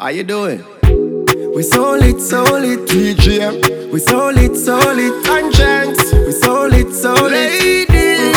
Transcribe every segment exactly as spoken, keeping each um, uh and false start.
How you doing? We solid, solid D J. We solid, solid And gents. We solid, solid Ladies.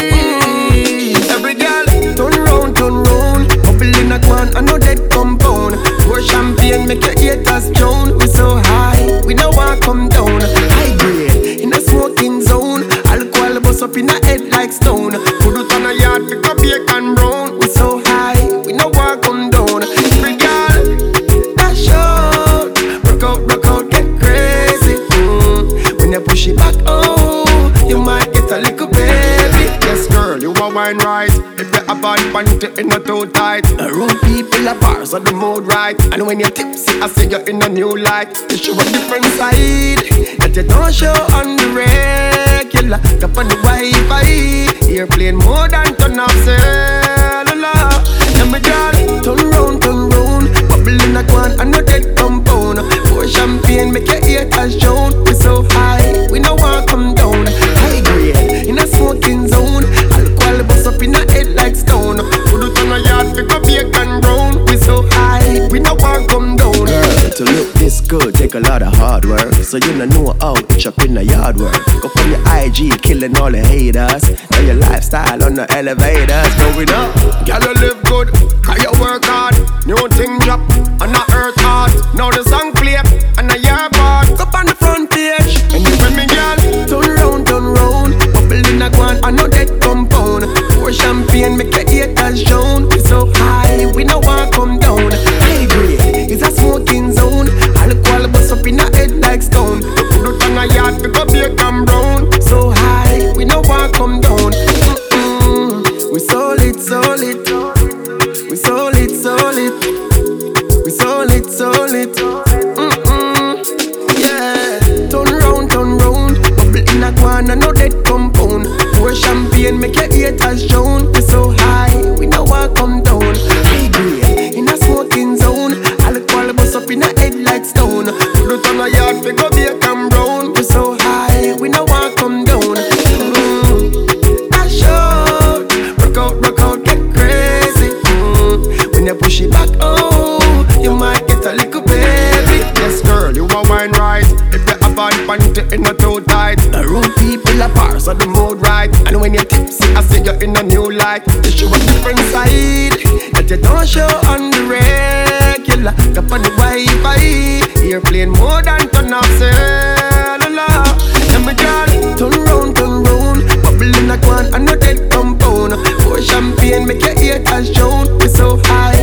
Mm-mm. Every girl. Turn round, turn round. Bubble in a can, I know that compound. Pour champagne, make your haters drown. We so high, we no want come down. High grade, in a smoking zone. Alcohol bust up in a head like stone. Put it on a yard, pick up bacon brown. We so high, we no want come down. Every girl. Dash out, rock out, rock out, get crazy. Mm. When you push it back, oh, you might get a little baby. Yes, girl, you a wine right. If you have bad panty, in a too tight. Around people are bars So the mood right. And when you're tipsy, I see you in a new light. You show a different side that you don't show on the regular. Up on the Wi-Fi, airplane more than turn off cellular. and my girl, turn round, turn round. Bubble in a can, I know that compound. Pour champagne, make your haters drown. We so high, we no want come down. High grade, in a smoking zone. Alcohol bust up in a head like stone. Put it on a yard, pick up bacon brown. We so high, we no want come down. Girl, to look this good take a lot of hard work. So you don't know how to chop in the yard work. Go from your I G, killing all the haters. Now your lifestyle on the elevators going up. Girl, you live good, cause you work hard. New thing drop, and I earth hard. Now the song play, and I hear part. Up on the front page, And you with me, girl. turn round, turn round. Bubble in a can, I know that compound. Pour champagne, make your haters drown. We so high, we no want come down. High grade, it's a smoking zone. Alcohol bust up in a head like stone. Put it on a yard, pick up bacon brown. So high, we no want come down. Mm-mm. We solid, solid. We solid, solid. We solid, solid. Mm-mm. Yeah. Turn round, turn round. Bubble in a can, I know that compound. Pour champagne, make your haters drown. We so high, we no want come down. High grade, in a smoking zone. Alcohol bust up in a head like stone. Put it on a yard, pick up bacon brown. We so high, we no want come down. Mm. Dash out, rock out, rock out, get crazy. Mm. When you push it back, oh, you might get a little baby. Yes, girl, you a wine right. If you have bad panty, in a too tight. Around people are bars, So the mood right. And when you're tipsy, I see you in a new light. You show a different side that you don't show on the regular. Up on the Wi-Fi, airplane more than turn off cellular. and my girl, turn round, turn round. Bubble in a can, I know that compound. Pour champagne, make your haters drown. We so high,